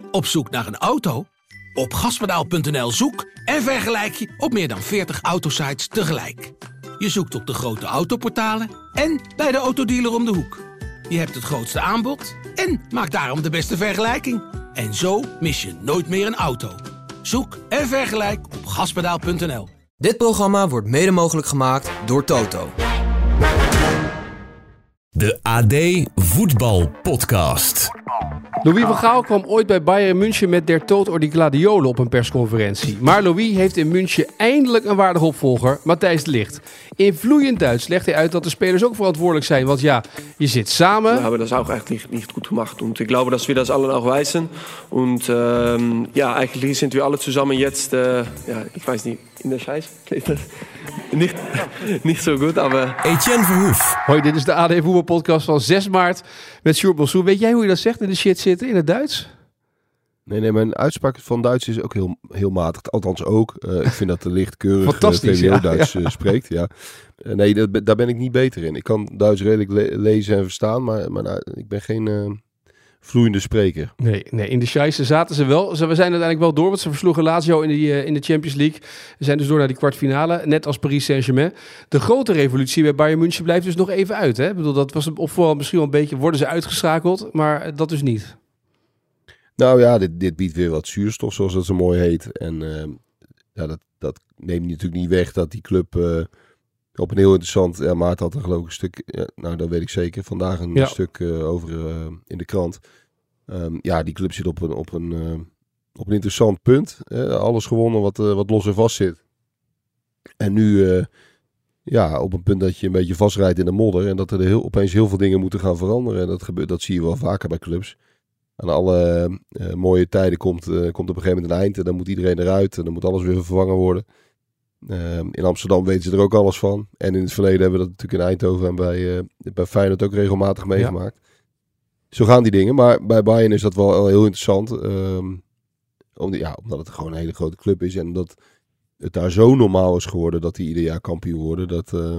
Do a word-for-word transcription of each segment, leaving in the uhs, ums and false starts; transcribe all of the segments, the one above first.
Op zoek naar een auto? Op gaspedaal punt n l zoek en vergelijk je op meer dan veertig autosites tegelijk. Je zoekt op de grote autoportalen en bij de autodealer om de hoek. Je hebt het grootste aanbod en maakt daarom de beste vergelijking. En zo mis je nooit meer een auto. Zoek en vergelijk op gaspedaal punt n l. Dit programma wordt mede mogelijk gemaakt door Toto. De A D Voetbal Podcast. Louis van Gaal kwam ooit bij Bayern München met Der Tod or die Gladiolen op een persconferentie. Maar Louis heeft in München eindelijk een waardige opvolger, Matthijs de Ligt. In vloeiend Duits legt hij uit dat de spelers ook verantwoordelijk zijn. Want ja, je zit samen. Wir haben das auch eigentlich nicht gut gemacht und ich glaube, dass wir das alle auch wissen. Und ähm, ja, eigentlich sind wir alle zusammen jetzt, äh, ja, ich weiß nicht, in der Scheiß. Niet, niet zo goed, maar... Etienne Verhoef. Hoi, dit is de A D Voetbalpodcast van zes maart met Sjoerd Bossoe. Weet jij hoe je dat zegt, in de shit zitten, in het Duits? Nee, nee, mijn uitspraak van Duits is ook heel, heel matig. Althans ook. Uh, ik vind dat de licht keurig Fantastisch, uh, V W O-Duits ja, ja. uh, spreekt. Ja. Uh, nee, dat, daar ben ik niet beter in. Ik kan Duits redelijk le- lezen en verstaan, maar, maar nou, ik ben geen uh, vloeiende spreker. Nee, nee, in de scheisse zaten ze wel. Ze, we zijn uiteindelijk wel door, want ze versloegen Lazio in, die, uh, in de Champions League. Ze zijn dus door naar die kwartfinale, net als Paris Saint-Germain. De grote revolutie bij Bayern München blijft dus nog even uit. Hè? Ik bedoel, dat was op voorhand misschien wel een beetje, worden ze uitgeschakeld, maar dat dus niet. Nou ja, dit, dit biedt weer wat zuurstof, zoals dat zo mooi heet. En uh, ja, dat, dat neemt natuurlijk niet weg dat die club uh, op een heel interessant... Ja, Maarten had er geloof ik een stuk... Ja, nou, dat weet ik zeker. Vandaag een Ja. stuk uh, over uh, in de krant. Um, ja, die club zit op een, op een, uh, op een interessant punt. Uh, alles gewonnen wat, uh, wat los en vast zit. En nu uh, ja, op een punt dat je een beetje vastrijdt in de modder. En dat er heel, opeens heel veel dingen moeten gaan veranderen. En dat, gebeurt, dat zie je wel vaker bij clubs. Aan alle uh, mooie tijden komt, uh, komt op een gegeven moment een eind. En dan moet iedereen eruit. En dan moet alles weer vervangen worden. Uh, in Amsterdam weten ze er ook alles van. En in het verleden hebben we dat natuurlijk in Eindhoven en bij, uh, bij Feyenoord ook regelmatig meegemaakt. Ja. Zo gaan die dingen. Maar bij Bayern is dat wel heel interessant. Um, om, ja, omdat het gewoon een hele grote club is. En omdat het daar zo normaal is geworden dat die ieder jaar kampioen worden. Dat... Uh,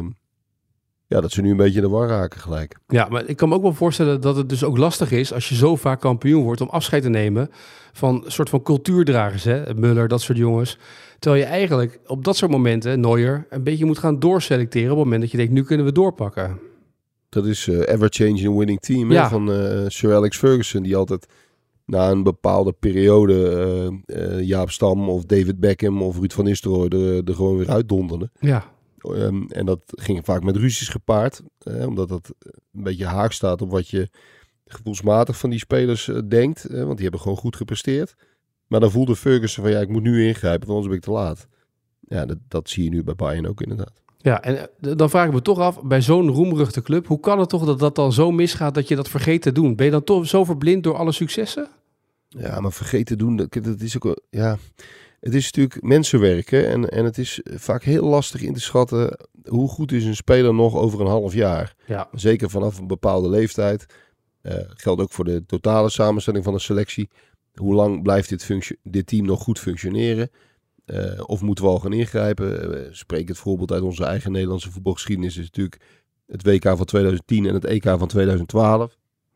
Ja, dat ze nu een beetje in de war raken gelijk. Ja, maar ik kan me ook wel voorstellen dat het dus ook lastig is als je zo vaak kampioen wordt om afscheid te nemen van een soort van cultuurdragers, hè? Muller, dat soort jongens. Terwijl je eigenlijk op dat soort momenten, Neuer, een beetje moet gaan doorselecteren op het moment dat je denkt, nu kunnen we doorpakken. Dat is uh, ever-changing winning team ja. hè, van uh, Sir Alex Ferguson, die altijd na een bepaalde periode uh, uh, Jaap Stam of David Beckham of Ruud van Nistelrooy er, er gewoon weer uitdonderde. Ja. Um, en dat ging vaak met ruzies gepaard. Eh, omdat dat een beetje haak staat op wat je gevoelsmatig van die spelers uh, denkt. Eh, want die hebben gewoon goed gepresteerd. Maar dan voelde Ferguson van ja, ik moet nu ingrijpen, want anders ben ik te laat. Ja, dat, dat zie je nu bij Bayern ook inderdaad. Ja, en uh, dan vraag ik me toch af, bij zo'n roemruchte club, hoe kan het toch dat dat dan zo misgaat dat je dat vergeet te doen? Ben je dan toch zo verblind door alle successen? Ja, maar vergeet te doen, dat, dat is ook wel, ja... Het is natuurlijk mensenwerk hè? En, en het is vaak heel lastig in te schatten hoe goed is een speler nog over een half jaar. Ja. Zeker vanaf een bepaalde leeftijd. Uh, geldt ook voor de totale samenstelling van de selectie. Hoe lang blijft dit, functio- dit team nog goed functioneren? Uh, of moeten we al gaan ingrijpen? Uh, spreek het voorbeeld uit onze eigen Nederlandse voetbalgeschiedenis. Is natuurlijk het W K van twintig tien en het E K van twintig twaalf.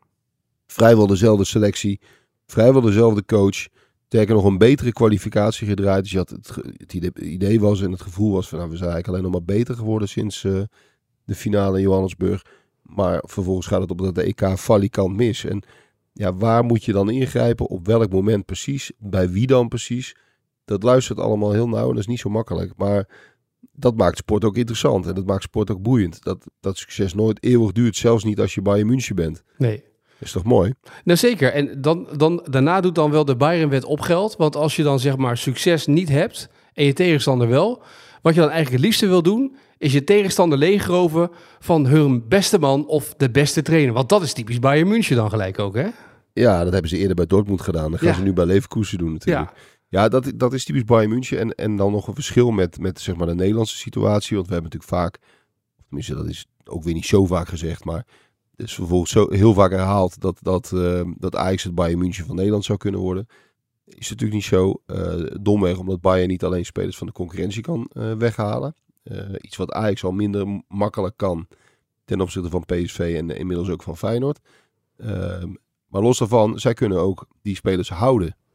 Vrijwel dezelfde selectie. Vrijwel dezelfde coach. Sterker nog een betere kwalificatie gedraaid. Dus je had het, het idee was en het gevoel was van nou, we zijn eigenlijk alleen nog maar beter geworden sinds uh, de finale in Johannesburg. Maar vervolgens gaat het op dat E K falikant mis. En ja, waar moet je dan ingrijpen? Op welk moment precies? Bij wie dan precies? Dat luistert allemaal heel nauw en dat is niet zo makkelijk. Maar dat maakt sport ook interessant en dat maakt sport ook boeiend. Dat, dat succes nooit eeuwig duurt, zelfs niet als je Bayern München bent. Nee. Is toch mooi? Nou zeker. En dan, dan, daarna doet dan wel de Bayern-wet op geld. Want als je dan zeg maar succes niet hebt en je tegenstander wel, wat je dan eigenlijk het liefste wil doen, is je tegenstander leegroven van hun beste man of de beste trainer. Want dat is typisch Bayern München dan gelijk ook, hè? Ja, dat hebben ze eerder bij Dortmund gedaan. Dat gaan Ja. ze nu bij Leverkusen doen natuurlijk. Ja. Ja, dat, dat is typisch Bayern München. En, en dan nog een verschil met, met zeg maar de Nederlandse situatie. Want we hebben natuurlijk vaak, tenminste dat is ook weer niet zo vaak gezegd, maar het is vervolgens zo heel vaak herhaald dat, dat, uh, dat Ajax het Bayern München van Nederland zou kunnen worden. Is natuurlijk niet zo. Uh, domweg, omdat Bayern niet alleen spelers van de concurrentie kan uh, weghalen. Uh, iets wat Ajax al minder makkelijk kan ten opzichte van P S V en uh, inmiddels ook van Feyenoord. Uh, maar los daarvan, zij kunnen ook die spelers houden.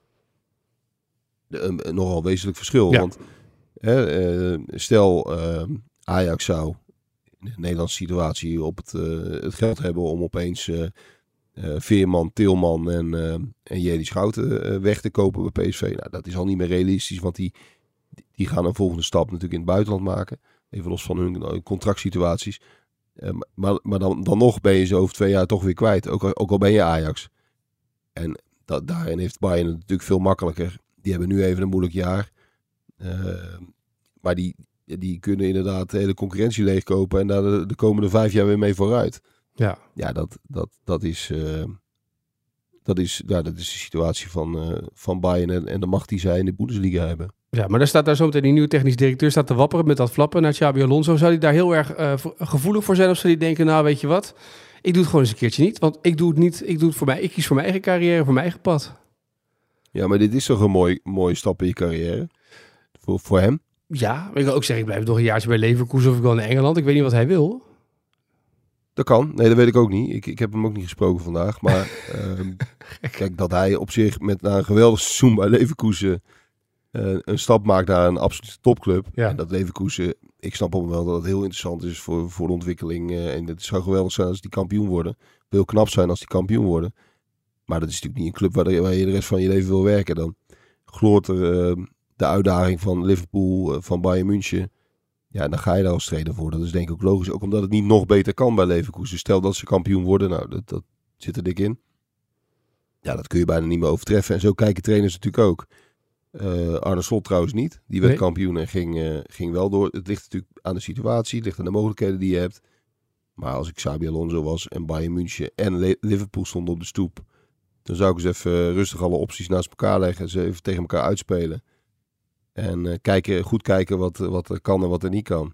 een, een nogal wezenlijk verschil. Ja. Want hè, uh, stel uh, Ajax zou in de Nederlandse situatie op het, uh, het geld hebben om opeens uh, uh, Veerman, Tilman en, uh, en Jedi Schouten uh, weg te kopen bij P S V. Nou, dat is al niet meer realistisch, want die, die gaan een volgende stap natuurlijk in het buitenland maken. Even los van hun, hun contractsituaties. Uh, maar maar dan, dan nog ben je ze over twee jaar toch weer kwijt. Ook al, ook al ben je Ajax. En dat, daarin heeft Bayern het natuurlijk veel makkelijker. Die hebben nu even een moeilijk jaar. Uh, maar die, die kunnen inderdaad de hele concurrentie leegkopen. En daar de, de komende vijf jaar weer mee vooruit. Ja, Ja, dat, dat, dat, is, uh, dat, is, ja, dat is de situatie van, uh, van Bayern en, en de macht die zij in de Bundesliga hebben. ja, maar daar staat daar zometeen die nieuwe technisch directeur staat te wapperen met dat flappen naar Xabi Alonso. Zou hij daar heel erg uh, gevoelig voor zijn? Of zou hij denken, nou weet je wat, ik doe het gewoon eens een keertje niet. Want ik doe het niet, ik doe het voor mij. Ik kies voor mijn eigen carrière, voor mijn eigen pad. Ja, maar dit is toch een mooi, mooie stap in je carrière? Voor, voor hem? Ja, maar ik wil ook zeggen, ik blijf nog een jaartje bij Leverkusen of ik wil naar Engeland. Ik weet niet wat hij wil. Dat kan. Nee, dat weet ik ook niet. Ik, ik heb hem ook niet gesproken vandaag. Maar um, kijk, dat hij op zich met na een geweldig seizoen bij Leverkusen uh, een stap maakt naar een absolute topclub. Ja. En dat Leverkusen, ik snap ook wel dat het heel interessant is voor, voor de ontwikkeling. Uh, en het zou geweldig zijn als die kampioen worden. Heel knap zijn als die kampioen worden. Maar dat is natuurlijk niet een club waar, de, waar je de rest van je leven wil werken. Dan gloort er uh, de uitdaging van Liverpool, uh, van Bayern München. Ja, dan ga je daar als trainer voor. Dat is denk ik ook logisch. Ook omdat het niet nog beter kan bij Leverkusen. Stel dat ze kampioen worden. Nou, dat, dat zit er dik in. Ja, dat kun je bijna niet meer overtreffen. En zo kijken trainers natuurlijk ook. Uh, Arne Slot trouwens niet. Die werd Nee. kampioen en ging, uh, ging wel door. Het ligt natuurlijk aan de situatie. Het ligt aan de mogelijkheden die je hebt. Maar als ik Xabi Alonso was en Bayern München en Le- Liverpool stonden op de stoep. Dan zou ik eens even rustig alle opties naast elkaar leggen. Ze even tegen elkaar uitspelen. En uh, kijken, goed kijken wat, wat er kan en wat er niet kan.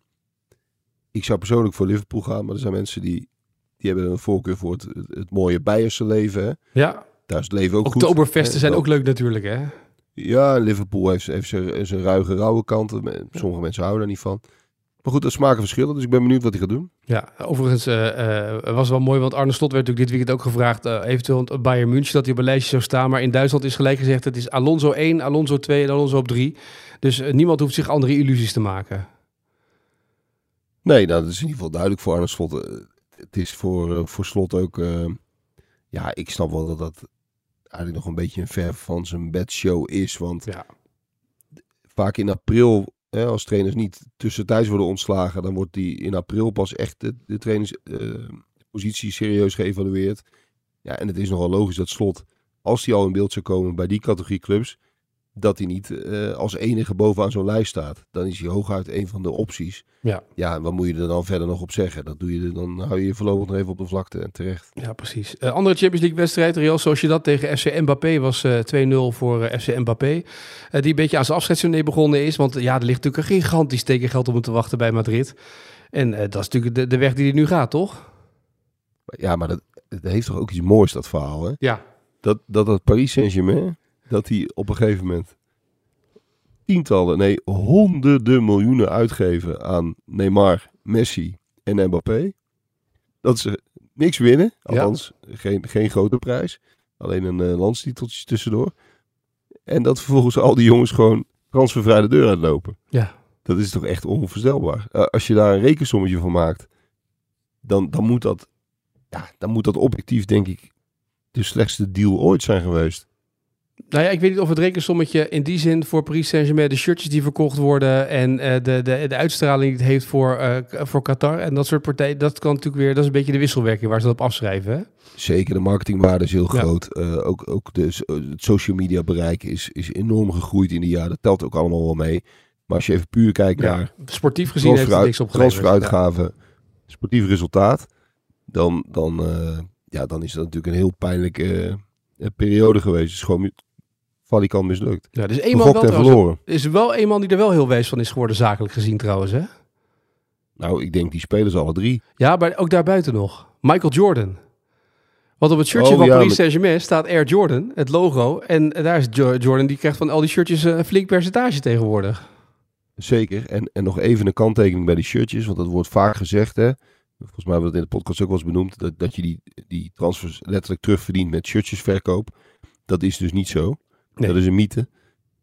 Ik zou persoonlijk voor Liverpool gaan. Maar er zijn mensen die, die hebben een voorkeur voor het, het, het mooie Beierse leven. Hè. Ja, Daar is het leven ook goed. Oktoberfesten zijn Hè. ook leuk natuurlijk, hè? Ja, Liverpool heeft, heeft zijn, zijn ruige, rauwe kanten. Sommige mensen houden daar niet van. Maar goed, dat smaken verschillen. Dus ik ben benieuwd wat hij gaat doen. Ja, overigens uh, uh, was het wel mooi, want Arne Slot werd natuurlijk dit weekend ook gevraagd, uh, eventueel Bayern München, dat hij op een lijstje zou staan. Maar in Duitsland is gelijk gezegd, het is Alonso één, Alonso twee en Alonso op drie. Dus uh, niemand hoeft zich andere illusies te maken. Nee, nou, dat is in ieder geval duidelijk voor Arne Slot. Uh, het is voor, uh, voor Slot ook... Uh, ja, ik snap wel dat dat eigenlijk nog een beetje een ver van zijn bedshow is. Want Ja. vaak in april, hè, als trainers niet tussentijds worden ontslagen, dan wordt die in april pas echt de, de trainerspositie uh, serieus geëvalueerd. Ja, en het is nogal logisch dat Slot, als hij al in beeld zou komen bij die categorie clubs, dat hij niet uh, als enige bovenaan zo'n lijst staat. Dan is hij hooguit een van de opties. Ja. Ja, en wat moet je er dan verder nog op zeggen? Dat doe je, dan hou je je voorlopig nog even op de vlakte en terecht. Ja, precies. Uh, andere Champions League wedstrijd, Real Sociedad tegen F C Mbappé was uh, twee nul voor uh, F C Mbappé. Uh, die een beetje aan zijn afscheidstournee begonnen is. Want ja, er ligt natuurlijk een gigantisch tekengeld om hem te wachten bij Madrid. En uh, dat is natuurlijk de, de weg die hij nu gaat, toch? Ja, maar dat, het heeft toch ook iets moois, dat verhaal, hè? Ja. Dat dat, dat Paris Saint-Germain, dat die op een gegeven moment tientallen, nee, honderden miljoenen uitgeven aan Neymar, Messi en Mbappé. Dat ze niks winnen, althans ja. geen, geen grote prijs. Alleen een uh, landstiteltje tussendoor. En dat vervolgens al die jongens gewoon transfervrij de deur uitlopen. Ja. Dat is toch echt onvoorstelbaar. Uh, als je daar een rekensommetje van maakt, dan, dan, moet dat, ja, dan moet dat objectief, denk ik, de slechtste deal ooit zijn geweest. Nou ja, ik weet niet of het rekensommetje in die zin voor Paris Saint-Germain, de shirtjes die verkocht worden en uh, de, de, de uitstraling die het heeft voor, uh, voor Qatar en dat soort partijen, dat kan natuurlijk weer, dat is een beetje de wisselwerking waar ze dat op afschrijven, hè? Zeker, de marketingwaarde is heel ja. groot. Uh, ook ook de, het social media bereik is, is enorm gegroeid in die jaren. Dat telt ook allemaal wel mee. Maar als je even puur kijkt Ja, naar sportief gezien heeft het niks opgeleverd. transferuitgaven, ja. sportief resultaat, dan, dan, uh, ja, dan is dat natuurlijk een heel pijnlijke uh, periode geweest. Het is gewoon valikant mislukt. Ja, dus één man wel verloren. Er is wel een man die er wel heel wijs van is geworden, zakelijk gezien trouwens, hè? Nou, ik denk die spelers alle drie. Ja, maar ook daarbuiten nog. Michael Jordan. Want op het shirtje oh, van ja, Paris met... Saint-Germain staat Air Jordan, het logo. En daar is Jordan, die krijgt van al die shirtjes een flink percentage tegenwoordig. Zeker. En, en nog even een kanttekening bij die shirtjes, want dat wordt vaak gezegd, hè. Volgens mij hebben we dat in de podcast ook wel eens benoemd, dat, dat je die, die transfers letterlijk terugverdient met shirtjesverkoop. Dat is dus niet zo. Nee. Dat is een mythe.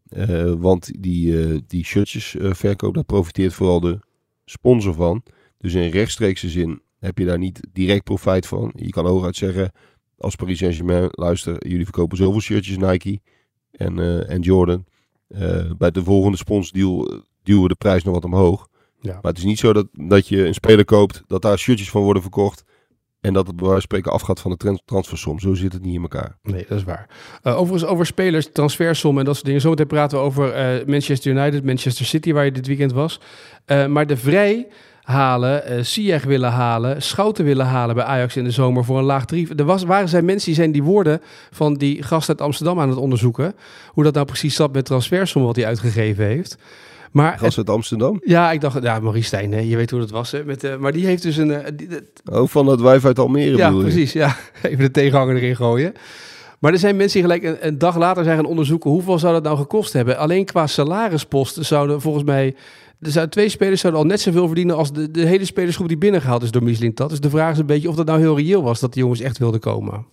Uh, want die, uh, die shirtjes uh, verkoop, daar profiteert vooral de sponsor van. Dus in rechtstreekse zin heb je daar niet direct profijt van. Je kan hooguit zeggen, als Paris Saint-Germain, luister, jullie verkopen zoveel shirtjes Nike en, uh, en Jordan. Uh, bij de volgende sponsordeal duwen we de prijs nog wat omhoog. Ja. Maar het is niet zo dat, dat je een speler koopt, dat daar shirtjes van worden verkocht en dat het bij wijze van spreken afgaat van de trans- transfersom. Zo zit het niet in elkaar. Nee, dat is waar. Uh, overigens over spelers, transfersom en dat soort dingen. Zometeen praten we over uh, Manchester United, Manchester City, waar je dit weekend was. Uh, maar de Vrij halen, uh, Ziyech willen halen, Schouten willen halen bij Ajax in de zomer voor een laag tarief. Er was, waren zijn mensen die zijn die woorden van die gast uit Amsterdam aan het onderzoeken. Hoe dat nou precies zat met transfersom wat hij uitgegeven heeft. Maar gast uit Amsterdam? Ja, ik dacht, ja, Maurice Stijn, hè, je weet hoe dat was. Hè, met, uh, maar die heeft dus een... Uh, die, uh, oh, van dat wijf uit Almere ja, bedoel je? Precies, ja. Even de tegenhanger erin gooien. Maar er zijn mensen die gelijk een, een dag later zijn gaan onderzoeken hoeveel zou dat nou gekost hebben. Alleen qua salarisposten zouden volgens mij... Er zouden twee spelers zouden al net zoveel verdienen als de, de hele spelersgroep die binnengehaald is door Mislintat. Dus de vraag is een beetje of dat nou heel reëel was dat die jongens echt wilden komen.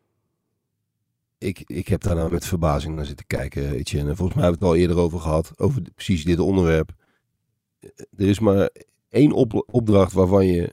Ik, ik heb daar nou met verbazing naar zitten kijken, Etienne. Volgens mij hebben we het al eerder over gehad, over de, precies dit onderwerp. Er is maar één op, opdracht waarvan je,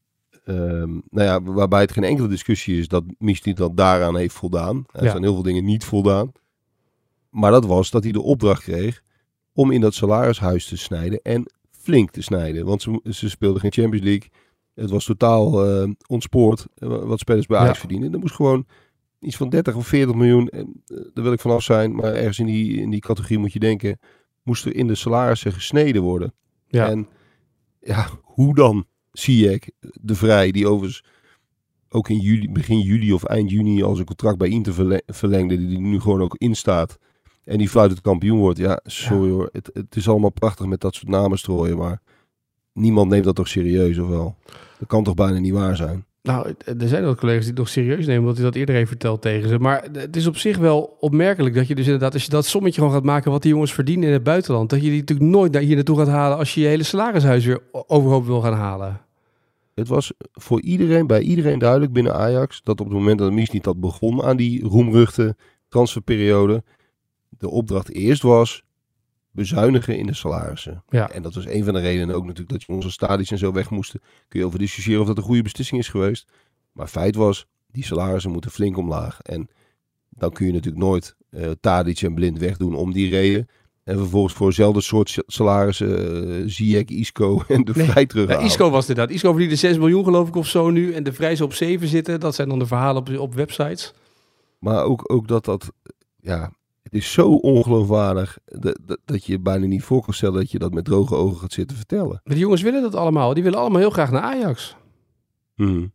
um, nou ja, waarbij het geen enkele discussie is dat Mislintat daaraan heeft voldaan. Er Ja. zijn heel veel dingen niet voldaan. Maar dat was dat hij de opdracht kreeg om in dat salarishuis te snijden en flink te snijden. Want ze, ze speelden geen Champions League. Het was totaal uh, ontspoord uh, wat spelers bij Ajax Ja. verdienen. Er moest gewoon iets van dertig of veertig miljoen, uh, daar wil ik vanaf zijn, maar ergens in die, in die categorie moet je denken, moest er in de salarissen gesneden worden. Ja. En ja, hoe dan? Ziyech, de Vrij, die overigens ook in juli, begin juli of eind juni al zijn contract bij Inter verle- verlengde, die nu gewoon ook instaat. En die fluit het kampioen wordt. Ja, sorry ja. hoor. Het, het is allemaal prachtig met dat soort namen strooien, maar niemand neemt dat toch serieus, of wel? Dat kan toch bijna niet waar zijn? Nou, er zijn ook collega's die het nog serieus nemen, omdat hij dat eerder heeft verteld tegen ze. Maar het is op zich wel opmerkelijk dat je dus inderdaad, als je dat sommetje gewoon gaat maken wat die jongens verdienen in het buitenland, dat je die natuurlijk nooit naar hier naartoe gaat halen als je je hele salarishuis weer overhoop wil gaan halen. Het was voor iedereen, bij iedereen duidelijk binnen Ajax, dat op het moment dat Mislintat begon aan die roemruchte transferperiode, de opdracht eerst was bezuinigen in de salarissen. Ja. En dat was een van de redenen ook natuurlijk dat je onze stadions en zo weg moesten. Kun je over discussiëren of dat een goede beslissing is geweest. Maar feit was, die salarissen moeten flink omlaag. En dan kun je natuurlijk nooit uh, Tadic en Blind wegdoen om die reden. En vervolgens voor dezelfde soort salarissen uh, Ziyech, Isco en de Nee. Vrij terughalen. Ja, Isco was dit dat. Isco verdiende zes miljoen geloof ik of zo nu. En de Vrij zou op zeven zitten. Dat zijn dan de verhalen op, op websites. Maar ook, ook dat dat... Ja, het is zo ongeloofwaardig dat, dat, dat je je bijna niet voor kan stellen dat je dat met droge ogen gaat zitten vertellen. Maar die jongens willen dat allemaal. Die willen allemaal heel graag naar Ajax. Hmm.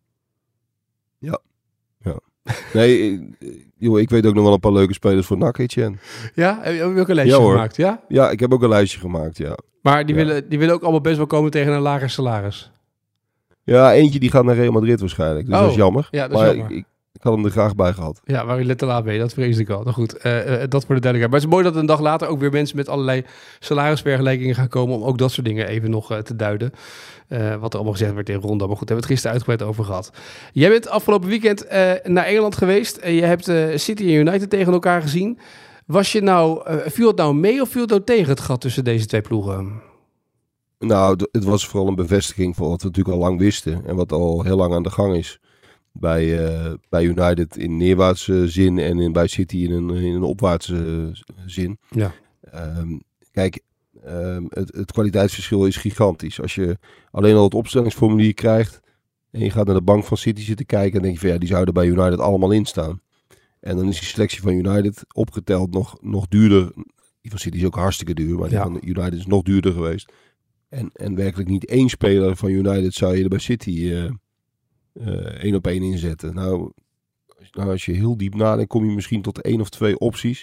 Ja. ja. Nee, joh, ik weet ook nog wel een paar leuke spelers voor N A C, Etienne. Ja? Heb je ook een lijstje Ja, hoor. gemaakt? Ja? Ja, ik heb ook een lijstje gemaakt, ja. Maar die, Ja. willen, die willen ook allemaal best wel komen tegen een lager salaris. Ja, eentje die gaat naar Real Madrid waarschijnlijk. Dus Oh, dat is jammer. ja, dat is maar jammer. Ik, ik had hem er graag bij gehad. Ja, waar je let te laat mee. Dat vreesde ik al. Nou goed, uh, uh, dat voor de duidelijkheid. Maar het is mooi dat een dag later ook weer mensen met allerlei salarisvergelijkingen gaan komen om ook dat soort dingen even nog uh, te duiden. Uh, wat er allemaal gezegd werd in Ronda. Maar goed, daar hebben we het gisteren uitgebreid over gehad. Jij bent afgelopen weekend uh, naar Engeland geweest. En je hebt uh, City en United tegen elkaar gezien. Was je nou, uh, viel het nou mee of viel het nou tegen het gat tussen deze twee ploegen? Nou, d- het was vooral een bevestiging van wat we natuurlijk al lang wisten. En wat al heel lang aan de gang is. Bij, uh, bij United in neerwaartse zin en in, bij City in een, in een opwaartse uh, zin. Ja. Um, kijk, um, het, het kwaliteitsverschil is gigantisch. Als je alleen al het opstellingsformulier krijgt en je gaat naar de bank van City zitten kijken, dan denk je van ja, die zouden bij United allemaal in staan. En dan is die selectie van United opgeteld nog, nog duurder. Die van City is ook hartstikke duur, maar die Ja. van United is nog duurder geweest. En, en werkelijk niet één speler van United zou je er bij City uh, uh, één op één inzetten. Nou als, nou, als je heel diep nadenkt, kom je misschien tot één of twee opties.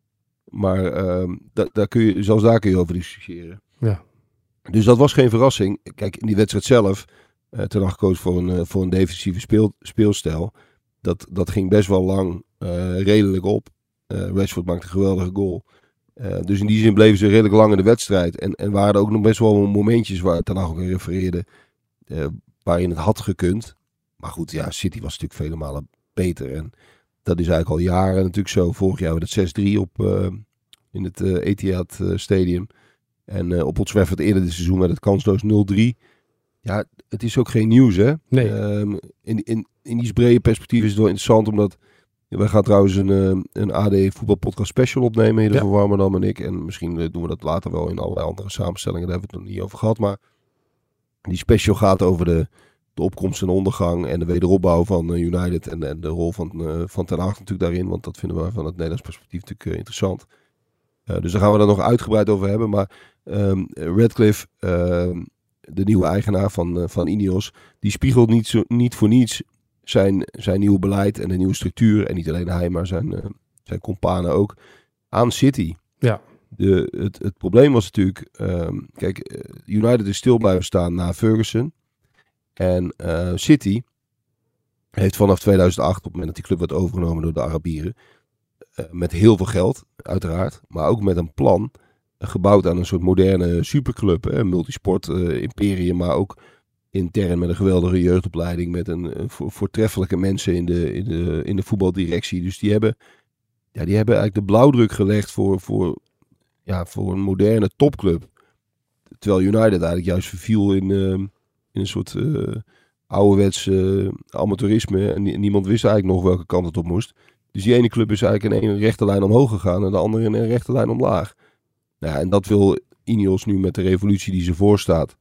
Maar uh, da, daar kun je, zelfs daar kun je over discussiëren. Ja. Dus dat was geen verrassing. Kijk, in die wedstrijd zelf, uh, Ten Hag gekozen voor een, uh, voor een defensieve speel, speelstijl. Dat, dat ging best wel lang uh, redelijk op. Uh, Rashford maakte een geweldige goal. Uh, dus in die zin bleven ze redelijk lang in de wedstrijd. En, en waren er ook nog best wel momentjes waar Ten Hag ook aan refereerde. Uh, waarin het had gekund. Maar goed, ja, City was natuurlijk vele malen beter. En dat is eigenlijk al jaren natuurlijk zo. Vorig jaar werd het zes drie op, uh, in het uh, Etihad uh, Stadium. En uh, op Old Trafford eerder dit seizoen werd het kansloos nul drie. Ja, het is ook geen nieuws, hè? Nee. Um, in, in, in die brede perspectief is het wel interessant, omdat... Wij gaan trouwens een, uh, een A D voetbalpodcast special opnemen, Hidde van Warmerdam en ik. En misschien uh, doen we dat later wel in allerlei andere samenstellingen. Daar hebben we het nog niet over gehad. Maar die special gaat over de, de opkomst en ondergang en de wederopbouw van uh, United. En, en de rol van, uh, van Ten Hag natuurlijk daarin. Want dat vinden we van het Nederlands perspectief natuurlijk uh, interessant. Uh, dus daar gaan we daar nog uitgebreid over hebben. Maar um, Radcliffe, uh, de nieuwe eigenaar van, uh, van Ineos, die spiegelt niet, zo, niet voor niets zijn, zijn nieuwe beleid en de nieuwe structuur. En niet alleen hij, maar zijn, uh, zijn companen ook aan City. Ja. De, het, het probleem was natuurlijk, um, kijk, United is stil blijven staan na Ferguson. En uh, City heeft vanaf tweeduizend acht, op het moment dat die club werd overgenomen door de Arabieren, uh, met heel veel geld, uiteraard, maar ook met een plan, uh, gebouwd aan een soort moderne superclub, hè, een multisport uh, imperium, maar ook intern met een geweldige jeugdopleiding, met een uh, vo- voortreffelijke mensen in de, in, de, in de voetbaldirectie. Dus die hebben, ja, die hebben eigenlijk de blauwdruk gelegd voor, voor, ja, voor een moderne topclub. Terwijl United eigenlijk juist verviel in, uh, in een soort uh, ouderwets uh, amateurisme. En niemand wist eigenlijk nog welke kant het op moest. Dus die ene club is eigenlijk in een rechte lijn omhoog gegaan en de andere in een rechte lijn omlaag. Ja, en dat wil Ineos nu met de revolutie die ze voorstaat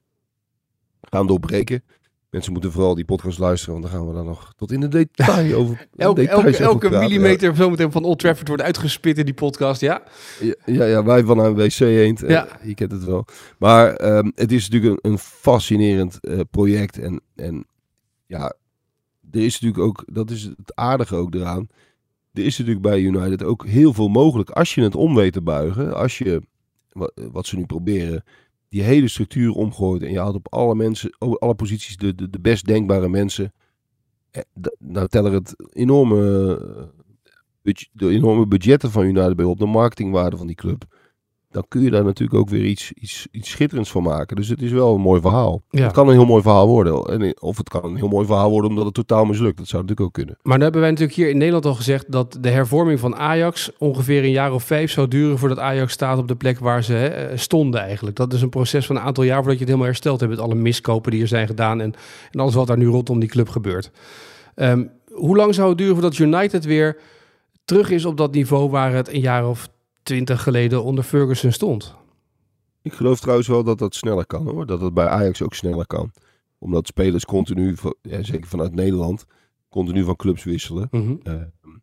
gaan doorbreken. Mensen moeten vooral die podcast luisteren, want dan gaan we daar nog tot in de detail over. Elke, details elke, over elke praten. millimeter Ja. zometeen van Old Trafford wordt uitgespit in die podcast, ja. Ja, ja, ja, wij van een W C Eend. Ja. Ja. Je kent het wel. Maar um, het is natuurlijk een, een fascinerend uh, project. En, en ja, er is natuurlijk ook, dat is het aardige ook eraan. Er is natuurlijk bij United ook heel veel mogelijk. Als je het om weet te buigen, als je, wat, wat ze nu proberen, die hele structuur omgooit en je haalt op alle mensen, op alle posities de, de, de best denkbare mensen. Eh, d- nou tellen er het enorme, uh, budget, de enorme budgetten van United bij op, de marketingwaarde van die club. Dan kun je daar natuurlijk ook weer iets, iets, iets schitterends van maken. Dus het is wel een mooi verhaal. Ja. Het kan een heel mooi verhaal worden. En, of het kan een heel mooi verhaal worden omdat het totaal mislukt. Dat zou natuurlijk ook kunnen. Maar dan hebben wij natuurlijk hier in Nederland al gezegd dat de hervorming van Ajax ongeveer een jaar of vijf zou duren voordat Ajax staat op de plek waar ze hè, stonden eigenlijk. Dat is een proces van een aantal jaar voordat je het helemaal hersteld hebt met alle miskopen die er zijn gedaan en, en alles wat daar nu rondom die club gebeurt. Um, hoe lang zou het duren voordat United weer terug is op dat niveau waar het een jaar of twintig geleden onder Ferguson stond? Ik geloof trouwens wel dat dat sneller kan hoor. Dat het bij Ajax ook sneller kan. Omdat spelers continu, ja, zeker vanuit Nederland, continu van clubs wisselen. Mm-hmm. Uh,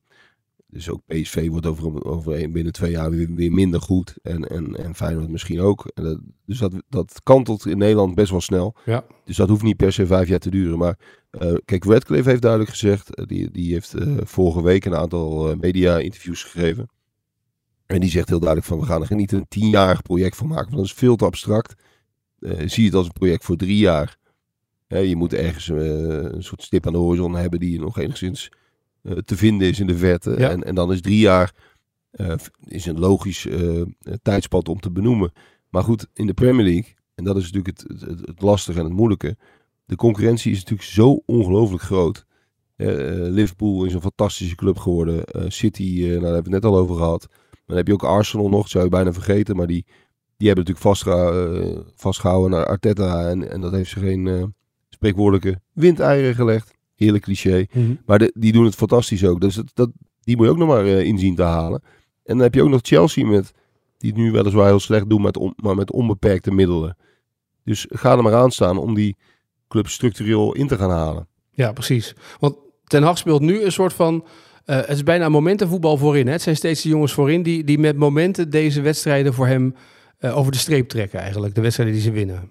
dus ook P S V wordt over, over binnen twee jaar weer, weer minder goed. En, en, en Feyenoord misschien ook. En dat, dus dat, dat kantelt in Nederland best wel snel. Ja. Dus dat hoeft niet per se vijf jaar te duren. Maar uh, kijk, Radcliffe heeft duidelijk gezegd. Uh, die, die heeft uh, vorige week een aantal uh, media-interviews gegeven. En die zegt heel duidelijk van, we gaan er niet een tienjarig project van maken. Want dat is veel te abstract. Uh, zie het als een project voor drie jaar. He, je moet ergens uh, een soort stip aan de horizon hebben die nog enigszins uh, te vinden is in de verte. Ja. En, en dan is drie jaar uh, is een logisch uh, tijdspad om te benoemen. Maar goed, in de Premier League, en dat is natuurlijk het, het, het lastige en het moeilijke. De concurrentie is natuurlijk zo ongelooflijk groot. Uh, Liverpool is een fantastische club geworden. Uh, City, uh, nou, daar hebben we het net al over gehad. Dan heb je ook Arsenal nog, dat zou je bijna vergeten. Maar die, die hebben natuurlijk vastgehouden, uh, vastgehouden naar Arteta. En, en dat heeft ze geen uh, spreekwoordelijke windeieren gelegd. Heerlijk cliché. Mm-hmm. Maar de, die doen het fantastisch ook. Dus dat, dat, die moet je ook nog maar uh, inzien te halen. En dan heb je ook nog Chelsea met, die het nu weliswaar heel slecht doen, met on, maar met onbeperkte middelen. Dus ga er maar aan staan om die club structureel in te gaan halen. Ja, precies. Want Ten Hag speelt nu een soort van... Uh, het is bijna momentenvoetbal voorin. Hè? Het zijn steeds de jongens voorin die, die met momenten deze wedstrijden voor hem uh, over de streep trekken eigenlijk. De wedstrijden die ze winnen.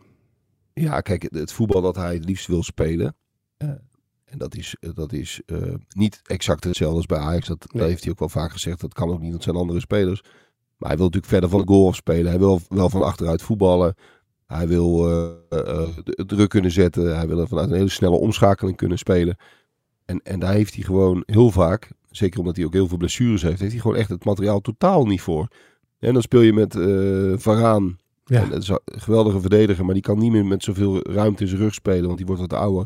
Ja, kijk, het, het voetbal dat hij het liefst wil spelen. Uh, en dat is, dat is uh, niet exact hetzelfde als bij Ajax. Dat, Nee. dat heeft hij ook wel vaak gezegd. Dat kan ook niet, dat zijn andere spelers. Maar hij wil natuurlijk verder van de goal afspelen. Hij wil wel van achteruit voetballen. Hij wil uh, uh, uh, druk kunnen zetten. Hij wil vanuit een hele snelle omschakeling kunnen spelen. En, en daar heeft hij gewoon heel vaak, zeker omdat hij ook heel veel blessures heeft, heeft hij gewoon echt het materiaal totaal niet voor. En dan speel je met uh, Varaan. Ja. En dat is een geweldige verdediger, maar die kan niet meer met zoveel ruimte in zijn rug spelen, want die wordt wat ouder.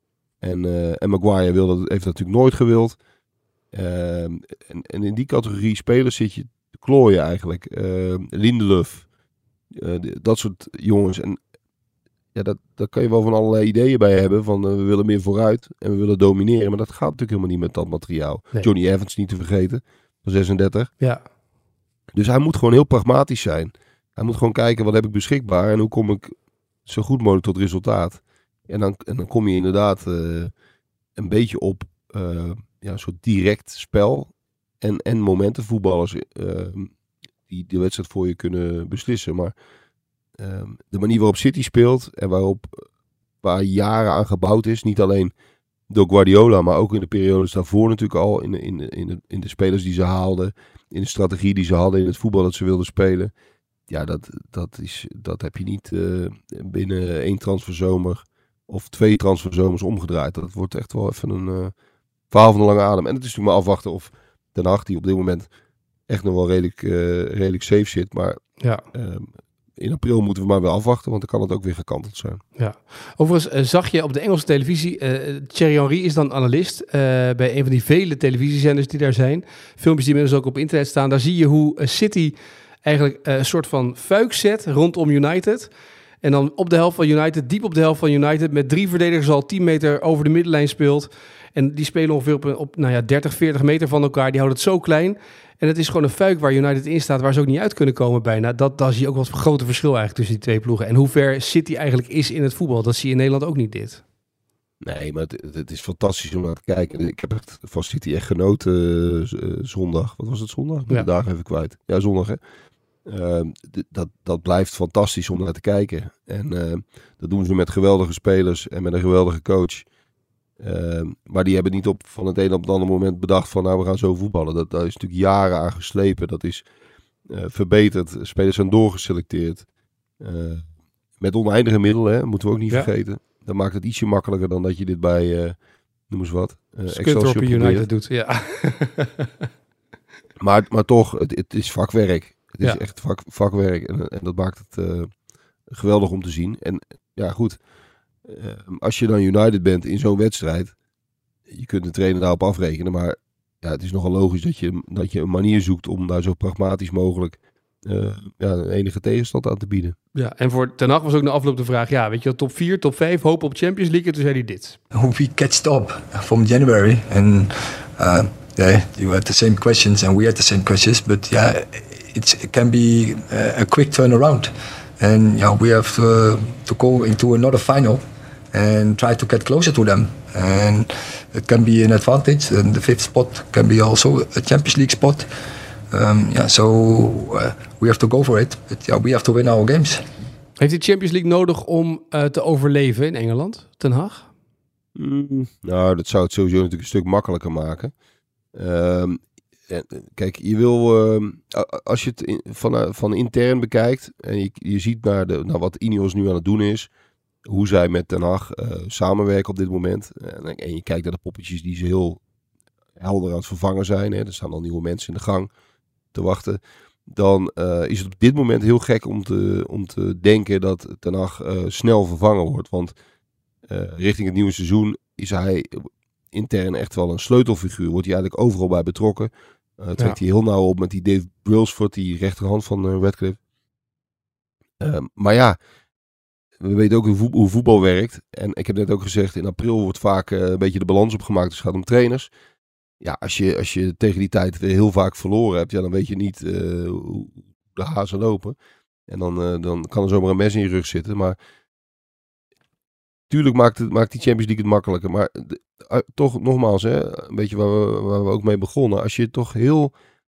En, uh, en Maguire wil dat, heeft dat natuurlijk nooit gewild. Uh, en, en in die categorie spelers zit je te klooien eigenlijk. Uh, Lindelöf. Uh, dat soort jongens. En ja, dat, daar kan je wel van allerlei ideeën bij hebben. Van uh, we willen meer vooruit en we willen domineren. Maar dat gaat natuurlijk helemaal niet met dat materiaal. Nee. Johnny Evans niet te vergeten. Van zesendertig. Ja. Dus hij moet gewoon heel pragmatisch zijn. Hij moet gewoon kijken wat heb ik beschikbaar. En hoe kom ik zo goed mogelijk tot resultaat. En dan, en dan kom je inderdaad uh, een beetje op uh, ja, een soort direct spel. En, en momentenvoetballers uh, die de wedstrijd voor je kunnen beslissen. Maar uh, de manier waarop City speelt en waarop waar jaren aan gebouwd is. Niet alleen door Guardiola, maar ook in de periodes daarvoor natuurlijk al. In de, in de, in de, in de spelers die ze haalden. In de strategie die ze hadden in het voetbal dat ze wilden spelen. Ja, dat, dat, is, dat heb je niet uh, binnen één transferzomer of twee transferzomers omgedraaid. Dat wordt echt wel even een uh, verhaal van de lange adem. En het is natuurlijk maar afwachten of Ten Hag, die op dit moment echt nog wel redelijk, uh, redelijk safe zit. Maar ja. uh, in april moeten we maar weer afwachten, want dan kan het ook weer gekanteld zijn. Ja. Overigens uh, zag je op de Engelse televisie, uh, Thierry Henry is dan analist uh, bij een van die vele televisiezenders die daar zijn. Filmpjes die inmiddels ook op internet staan. Daar zie je hoe uh, City eigenlijk uh, een soort van fuik zet rondom United. En dan op de helft van United, diep op de helft van United, met drie verdedigers al tien meter over de middenlijn speelt. En die spelen ongeveer op, op nou ja, dertig, veertig meter van elkaar. Die houden het zo klein. En het is gewoon een fuik waar United in staat, waar ze ook niet uit kunnen komen bijna. Dat, dat zie je ook wel het grote verschil eigenlijk tussen die twee ploegen. En hoe ver City eigenlijk is in het voetbal. Dat zie je in Nederland ook niet dit. Nee, maar het, het is fantastisch om naar te kijken. Ik heb echt van City echt genoten uh, zondag. Wat was het zondag? Ik ben ja. de dagen even kwijt. Ja, zondag hè. Uh, d- dat, dat blijft fantastisch om naar te kijken. En uh, dat doen ze met geweldige spelers en met een geweldige coach. Uh, maar die hebben niet op van het een op het andere moment bedacht van nou we gaan zo voetballen. Dat, daar is natuurlijk jaren aan geslepen. Dat is uh, verbeterd. Spelers zijn doorgeselecteerd. Uh, met oneindige middelen, hè, moeten we ook niet ja. vergeten. Dat maakt het ietsje makkelijker dan dat je dit bij, uh, noem eens wat, uh, Excelsior United doet. Ja. maar, maar toch, het, het is vakwerk. Het is ja. echt vak, vakwerk en, en dat maakt het uh, geweldig om te zien. En ja, goed. Uh, als je dan United bent in zo'n wedstrijd, je kunt de trainer daarop afrekenen, maar ja, het is nogal logisch dat je, dat je een manier zoekt om daar zo pragmatisch mogelijk uh, ja, een enige tegenstand aan te bieden. Ja, en voor Ten Hag was ook na afloop de vraag, ja, weet je, top vier, top vijf, hoop op Champions League, en toen zei hij dit. We catched up from January and uh, yeah, you had the same questions and we had the same questions, but yeah, it's, it can be uh, a quick turnaround. And yeah, we have to, to go into another final and try to get closer to them. And it can be an advantage. And the fifth spot can be also a Champions League spot. Um, yeah, so uh, we have to go for it. But yeah, we have to win our games. Heeft hij Champions League nodig om uh, te overleven in Engeland, Ten Hag? Mm, nou, dat zou het sowieso natuurlijk een stuk makkelijker maken. Um, Kijk, je wil, uh, als je het in, van, van intern bekijkt en je, je ziet naar, de, naar wat Ineos nu aan het doen is, hoe zij met Ten Hag uh, samenwerken op dit moment. En, en je kijkt naar de poppetjes die ze heel helder aan het vervangen zijn. Hè. Er staan al nieuwe mensen in de gang te wachten. Dan uh, is het op dit moment heel gek om te, om te denken dat Ten Hag uh, snel vervangen wordt. Want uh, richting het nieuwe seizoen is hij intern echt wel een sleutelfiguur. Wordt hij eigenlijk overal bij betrokken. Uh, trekt ja. hij heel nauw op met die Dave Brailsford, die rechterhand van uh, Radcliffe. Uh, maar ja, we weten ook hoe, vo- hoe voetbal werkt. En ik heb net ook gezegd, in april wordt vaak uh, een beetje de balans opgemaakt. Dus het gaat om trainers. Ja, als je, als je tegen die tijd heel vaak verloren hebt, ja, dan weet je niet uh, hoe de hazen lopen. En dan, uh, dan kan er zomaar een mes in je rug zitten. Maar tuurlijk maakt, het, maakt die Champions League het makkelijker. Maar de, uh, toch, nogmaals, hè, een beetje waar we, waar we ook mee begonnen. Als je toch heel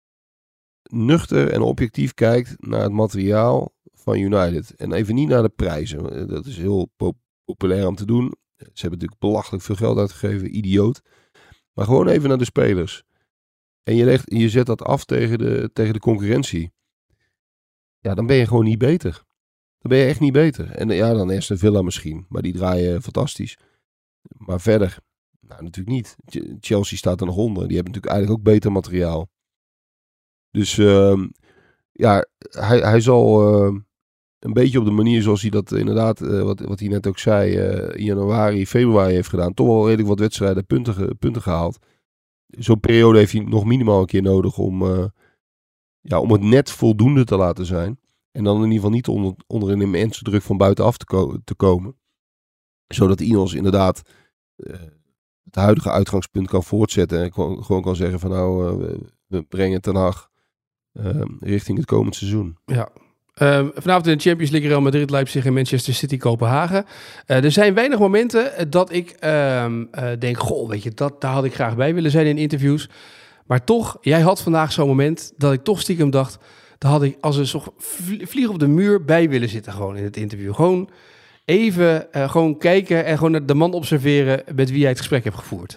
nuchter en objectief kijkt naar het materiaal van United. En even niet naar de prijzen. Dat is heel pop- populair om te doen. Ze hebben natuurlijk belachelijk veel geld uitgegeven. Idioot. Maar gewoon even naar de spelers. En je, legt, je zet dat af tegen de, tegen de concurrentie. Ja, dan ben je gewoon niet beter. Dan ben je echt niet beter. En ja, dan Aston Villa misschien. Maar die draaien fantastisch. Maar verder, nou natuurlijk niet. Chelsea staat er nog onder. Die hebben natuurlijk eigenlijk ook beter materiaal. Dus uh, ja, hij, hij zal uh, een beetje op de manier zoals hij dat inderdaad, uh, wat, wat hij net ook zei, uh, in januari, februari heeft gedaan. Toch wel redelijk wat wedstrijden, punten, ge, punten gehaald. Zo'n periode heeft hij nog minimaal een keer nodig om, uh, ja, om het net voldoende te laten zijn. En dan in ieder geval niet onder, onder een immense druk van buitenaf te, ko- te komen. Zodat Ineos inderdaad uh, het huidige uitgangspunt kan voortzetten. En gewoon, gewoon kan zeggen van nou, uh, we, we brengen Ten Hag uh, richting het komend seizoen. Ja. Uh, vanavond in de Champions League Real Madrid, Leipzig en Manchester City, Kopenhagen. Uh, er zijn weinig momenten dat ik uh, uh, denk, goh, weet je, dat, daar had ik graag bij willen zijn in interviews. Maar toch, jij had vandaag zo'n moment dat ik toch stiekem dacht, daar had ik als een soort vlieg op de muur bij willen zitten gewoon in het interview. Gewoon even uh, gewoon kijken en gewoon de man observeren met wie jij het gesprek hebt gevoerd.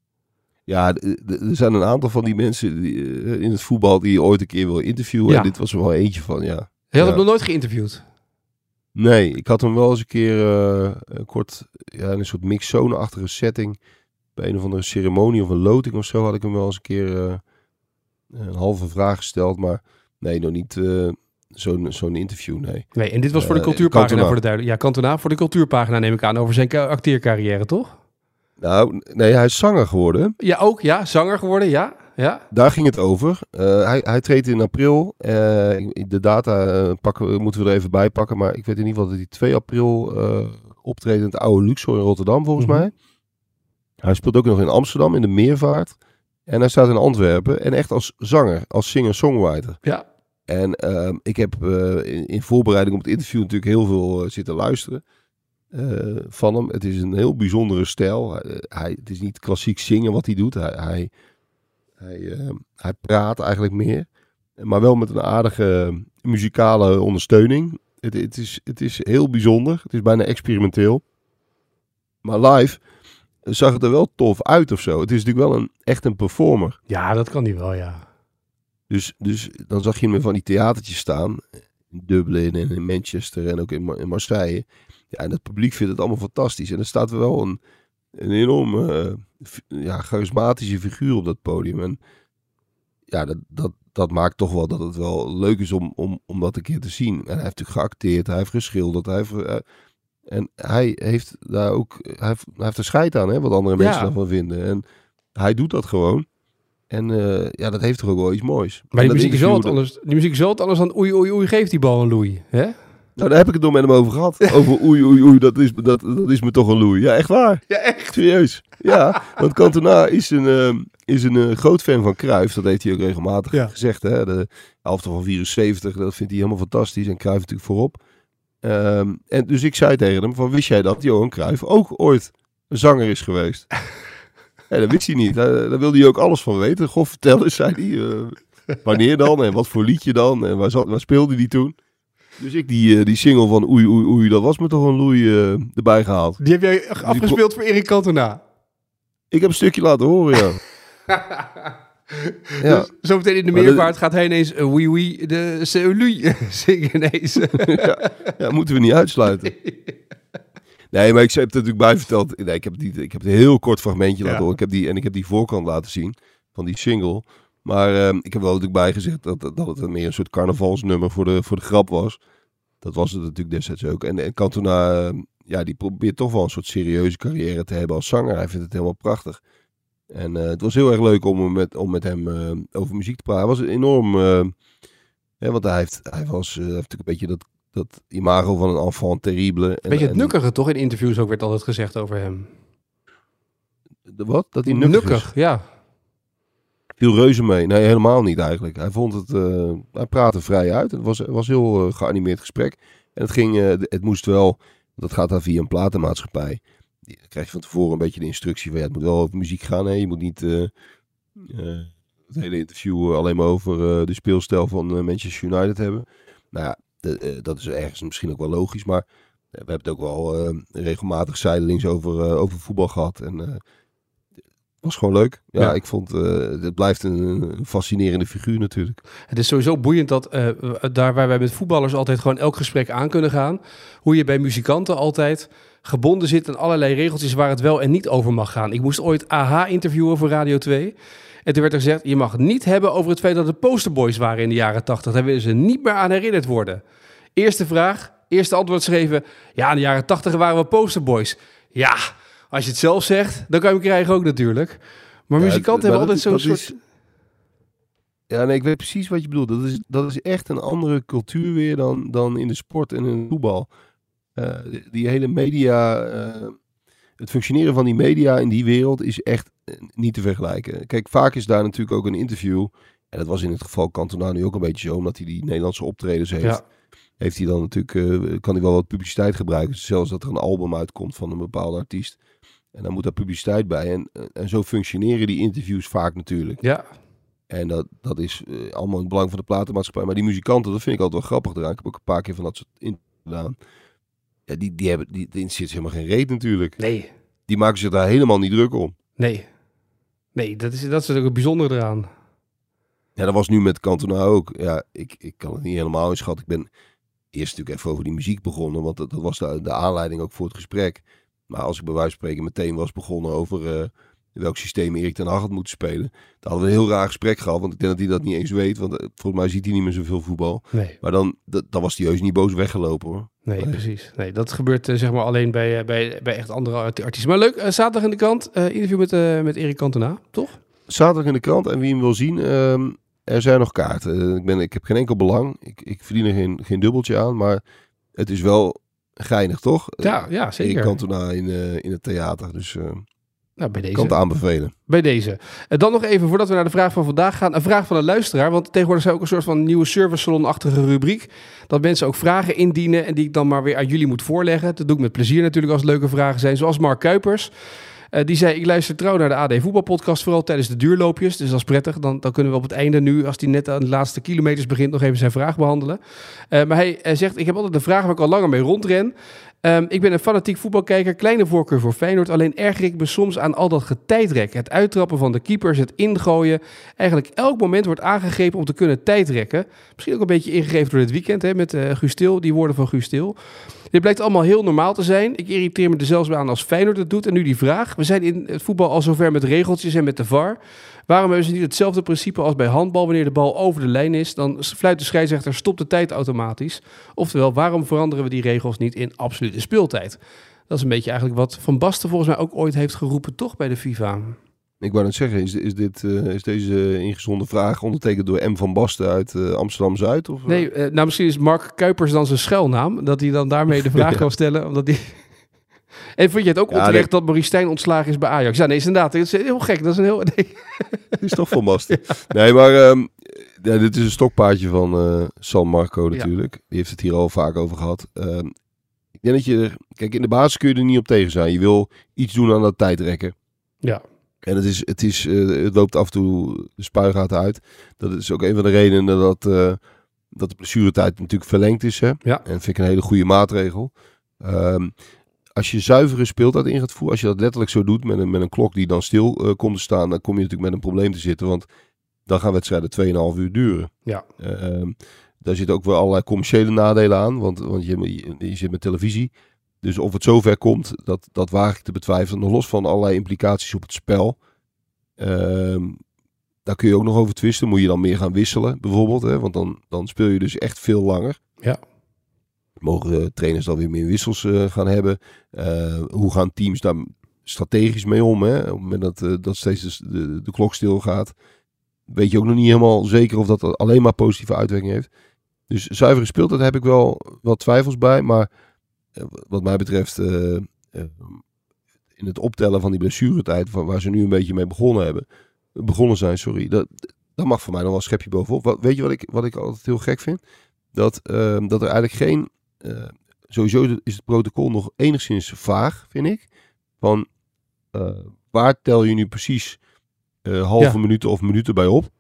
Ja, d- d- er zijn een aantal van die mensen die, uh, in het voetbal die je ooit een keer wil interviewen. Ja. En dit was er wel eentje van, ja. Je had ja. hem nog nooit geïnterviewd? Nee, ik had hem wel eens een keer uh, kort ja, in een soort mixzone-achtige setting. Bij een of andere ceremonie of een loting of zo had ik hem wel eens een keer uh, een halve vraag gesteld. Maar nee, nog niet uh, zo'n, zo'n interview, nee. Nee, en dit was voor de Uh, cultuurpagina Cantona. voor de duidelijkheid. Ja, Cantona voor de cultuurpagina neem ik aan over zijn ka- acteercarrière, toch? Nou, nee, hij is zanger geworden. Ja, ook. Ja, zanger geworden, ja. ja. Daar ging het over. Uh, hij, hij treedt in april. Uh, de data uh, pakken, moeten we er even bij pakken. Maar ik weet in ieder geval dat hij twee april uh, optreedt in het oude Luxor in Rotterdam, volgens Mm-hmm. mij. Hij speelt ook nog in Amsterdam, in de Meervaart. En hij staat in Antwerpen. En echt als zanger, als singer-songwriter. Ja. En uh, ik heb uh, in, in voorbereiding op het interview natuurlijk heel veel uh, zitten luisteren uh, van hem. Het is een heel bijzondere stijl. Hij, hij, het is niet klassiek zingen wat hij doet. Hij, hij, hij, uh, hij praat eigenlijk meer. Maar wel met een aardige muzikale ondersteuning. Het, het, is, het is heel bijzonder. Het is bijna experimenteel. Maar live zag het er wel tof uit of zo. Het is natuurlijk wel een, echt een performer. Ja, dat kan hij wel, ja. Dus, dus dan zag je hem van die theatertjes staan. In Dublin en in Manchester en ook in, Mar- in Marseille. Ja, en het publiek vindt het allemaal fantastisch. En er staat wel een, een enorm uh, f- ja, charismatische figuur op dat podium. En ja, dat, dat, dat maakt toch wel dat het wel leuk is om, om, om dat een keer te zien. En hij heeft natuurlijk geacteerd, hij heeft geschilderd. Hij heeft, uh, en hij heeft daar ook, hij heeft, hij heeft er scheid aan, hè, wat andere Ja. mensen daarvan vinden. En hij doet dat gewoon. En uh, ja, dat heeft toch ook wel iets moois. Maar En die dat muziek, is wel wat interview, anders, die muziek is wel wat anders dan oei, oei, oei, geeft die bal een Louis. Hè? Nou, daar heb ik het nog met hem over gehad. Over oei, oei, oei, dat is, dat, dat is me toch een loei. Ja, echt waar. Ja, echt. Serieus. Ja, want Cantona is een, uh, is een uh, groot fan van Cruijff. Dat heeft hij ook regelmatig Ja. gezegd. Hè? De elftal van vierenzeventig, dat vindt hij helemaal fantastisch. En Cruijff natuurlijk voorop. Um, en dus ik zei tegen hem, van, wist jij dat Johan Cruijff ook ooit een zanger is geweest? Ja, dat wist hij niet. Daar, daar wilde hij ook alles van weten. Goh, vertel eens, zei hij. Uh, wanneer dan? En wat voor liedje dan? En waar, zat, waar speelde hij toen? Dus ik die, uh, die single van oei, oei, oei, dat was me toch een loei uh, erbij gehaald. Die heb jij afgespeeld voor Erik Cantona. Ik heb een stukje laten horen, ja. Ja. Dus zometeen in de Maar meervaart de- gaat hij ineens uh, oui, oui, de Seului zingen ineens. ja, ja, moeten we niet uitsluiten. Nee, maar ik heb het natuurlijk bij verteld. Nee, ik heb, die, ik heb een heel kort fragmentje laten Ja. horen. Ik heb die, en ik heb die voorkant laten zien van die single. Maar uh, ik heb wel natuurlijk bijgezegd dat, dat het meer een soort carnavalsnummer voor de, voor de grap was. Dat was het natuurlijk destijds ook. En, en Cantona, uh, ja, die probeert toch wel een soort serieuze carrière te hebben als zanger. Hij vindt het helemaal prachtig. En uh, het was heel erg leuk om met, om met hem uh, over muziek te praten. Hij was enorm... Uh, hè, want hij heeft, hij was, uh, heeft natuurlijk een beetje dat, dat imago van een enfant terrible. En, Beetje het en- nukkige toch? In interviews ook werd altijd gezegd over hem. De wat? Dat hij nukkig, is? Nukkig, ja. Viel reuze mee. Nee, helemaal niet eigenlijk. Hij vond het... Uh, hij praatte vrij uit. Het was, het was een heel uh, geanimeerd gesprek. En het ging... Uh, het moest wel... Dat gaat dan via een platenmaatschappij. Dan krijg je van tevoren een beetje de instructie van... Ja, het moet wel over muziek gaan. Hè? Je moet niet... Uh, uh, het hele interview alleen maar over uh, de speelstijl van uh, Manchester United hebben. Nou ja, de, uh, dat is ergens misschien ook wel logisch. Maar uh, we hebben het ook wel uh, regelmatig zijdelings over, uh, over voetbal gehad. En... Uh, was gewoon leuk. Ja, Ja. ik vond uh, het blijft een, een fascinerende figuur natuurlijk. Het is sowieso boeiend dat uh, daar waar wij met voetballers altijd gewoon elk gesprek aan kunnen gaan, hoe je bij muzikanten altijd gebonden zit aan allerlei regeltjes waar het wel en niet over mag gaan. Ik moest ooit A H interviewen voor Radio twee. En toen werd er gezegd, je mag het niet hebben over het feit dat het posterboys waren in de jaren tachtig. Daar willen ze niet meer aan herinnerd worden. Eerste vraag, eerste antwoord schreven, ja, in de jaren tachtig waren we posterboys. Ja, als je het zelf zegt, dan kan je hem krijgen ook natuurlijk. Maar Ja, muzikanten maar hebben altijd dat- zo'n dat soort... is- Ja, nee, ik weet precies wat je bedoelt. Dat is, dat is echt een andere cultuur weer dan, dan in de sport en in het voetbal. Uh, die, die hele media, uh, het functioneren van die media in die wereld is echt niet te vergelijken. Kijk, vaak is daar natuurlijk ook een interview. En dat was in het geval Cantona nu ook een beetje zo, omdat hij die Nederlandse optredens heeft. Ja. Heeft hij dan natuurlijk, uh, kan hij wel wat publiciteit gebruiken. Zelfs dat er een album uitkomt van een bepaalde artiest. En dan moet daar publiciteit bij. En, en zo functioneren die interviews vaak natuurlijk. Ja. En dat, dat is uh, allemaal in het belang van de platenmaatschappij. Maar die muzikanten, dat vind ik altijd wel grappig eraan. Ik heb ook een paar keer van dat soort interviews gedaan. Ja, die, die hebben, die, die zit helemaal geen reet natuurlijk. Nee. Die maken zich daar helemaal niet druk om. Nee. Nee, dat is, dat is ook het bijzondere eraan. Ja, dat was nu met Cantona ook. Ja, ik, ik kan het niet helemaal inschatten. Ik ben eerst natuurlijk even over die muziek begonnen. Want dat, dat was de, de aanleiding ook voor het gesprek. Maar als ik bij wijze van spreken meteen was begonnen over uh, welk systeem Erik ten Hag had moeten spelen. Dan hadden we een heel raar gesprek gehad. Want ik denk dat hij dat niet eens weet. Want uh, volgens mij ziet hij niet meer zoveel voetbal. Nee. Maar dan, d- dan was hij heus niet boos weggelopen hoor. Nee, nee. Precies. Nee, dat gebeurt uh, zeg maar alleen bij, uh, bij, bij echt andere artiesten. Maar leuk, uh, zaterdag in de krant. Uh, interview met, uh, met Erik Cantona, toch? Zaterdag in de krant. En wie hem wil zien, uh, er zijn nog kaarten. Uh, ik, ben, ik heb geen enkel belang. Ik, ik verdien er geen, geen dubbeltje aan. Maar het is wel geinig, toch? Ja, ja zeker. Erik Cantona in, uh, in het theater. Dus uh, nou, bij deze. kan het aanbevelen. Bij deze. Uh, dan nog even, voordat we naar de vraag van vandaag gaan. Een vraag van een luisteraar. Want tegenwoordig is er ook een soort van nieuwe service-salon-achtige rubriek. Dat mensen ook vragen indienen. En die ik dan maar weer aan jullie moet voorleggen. Dat doe ik met plezier natuurlijk als het leuke vragen zijn. Zoals Mark Kuipers. Uh, die zei, ik luister trouw naar de A D voetbalpodcast, vooral tijdens de duurloopjes. Dus dat is prettig. Dan, dan kunnen we op het einde nu, als hij net aan de laatste kilometers begint, nog even zijn vraag behandelen. Uh, maar hij uh, zegt, ik heb altijd een vraag waar ik al langer mee rondren. Um, ik ben een fanatiek voetbalkijker, kleine voorkeur voor Feyenoord. Alleen erger ik me soms aan al dat getijdrek. Het uittrappen van de keepers, het ingooien. Eigenlijk elk moment wordt aangegrepen om te kunnen tijdrekken. Misschien ook een beetje ingegeven door dit weekend, hè, met uh, Guus Til, die woorden van Guus Til. Dit blijkt allemaal heel normaal te zijn. Ik irriteer me er zelfs bij aan als Feyenoord het doet. En nu die vraag. We zijn in het voetbal al zover met regeltjes en met de V A R. Waarom hebben ze niet hetzelfde principe als bij handbal? Wanneer de bal over de lijn is, dan fluit de scheidsrechter, stopt de tijd automatisch. Oftewel, waarom veranderen we die regels niet in absolute speeltijd? Dat is een beetje eigenlijk wat Van Basten volgens mij ook ooit heeft geroepen, toch, bij de FIFA? Ik wou net zeggen, is, is, dit, uh, is deze ingezonde vraag ondertekend door M. Van Basten uit uh, Amsterdam-Zuid? Of, uh? Nee, uh, nou misschien is Mark Kuipers dan zijn schuilnaam. Dat hij dan daarmee de vraag ja. kan stellen. Omdat die... En vond je het ook onterecht ja, nee. dat Maurice Stijn ontslagen is bij Ajax? Ja, nee, is inderdaad. Het is heel gek. Dat is een heel... Nee. Het is toch Van Basten. Ja. Nee, maar um, ja, dit is een stokpaardje van uh, San Marco natuurlijk. Ja. Die heeft het hier al vaak over gehad. Um, ik denk dat je... Kijk, in de basis kun je er niet op tegen zijn. Je wil iets doen aan dat tijdrekken. Ja. En het, is, het, is, uh, het loopt af en toe de spuigaten uit. Dat is ook een van de redenen dat, uh, dat de blessuretijd natuurlijk verlengd is. Hè? Ja. En dat vind ik een hele goede maatregel. Um, als je zuivere speeltijd in gaat voeren, als je dat letterlijk zo doet met een, met een klok die dan stil uh, komt te staan, dan kom je natuurlijk met een probleem te zitten. Want dan gaan wedstrijden twee komma vijf uur duren. Ja. Uh, daar zitten ook wel allerlei commerciële nadelen aan, want, want je, je, je zit met televisie. Dus of het zover komt, dat, dat waag ik te betwijfelen. Nog los van allerlei implicaties op het spel. Um, daar kun je ook nog over twisten. Moet je dan meer gaan wisselen, bijvoorbeeld. Hè? Want dan, dan speel je dus echt veel langer. Ja. Mogen uh, trainers dan weer meer wissels uh, gaan hebben? Uh, hoe gaan teams daar strategisch mee om? Hè? Op het moment dat, uh, dat steeds de, de, de klok stil gaat. Weet je ook nog niet helemaal zeker of dat alleen maar positieve uitwerking heeft. Dus zuivere speeltijd heb ik wel wat twijfels bij. Maar uh, wat mij betreft... Uh, uh, in het optellen van die blessuretijd, waar ze nu een beetje mee begonnen hebben, begonnen zijn, sorry, dat, dat mag voor mij nog wel een schepje bovenop. Wat, weet je wat ik, wat ik altijd heel gek vind? Dat, uh, dat er eigenlijk geen, uh, sowieso is het protocol nog enigszins vaag, vind ik, van uh, waar tel je nu precies uh, halve ja. minuten of minuten bij op?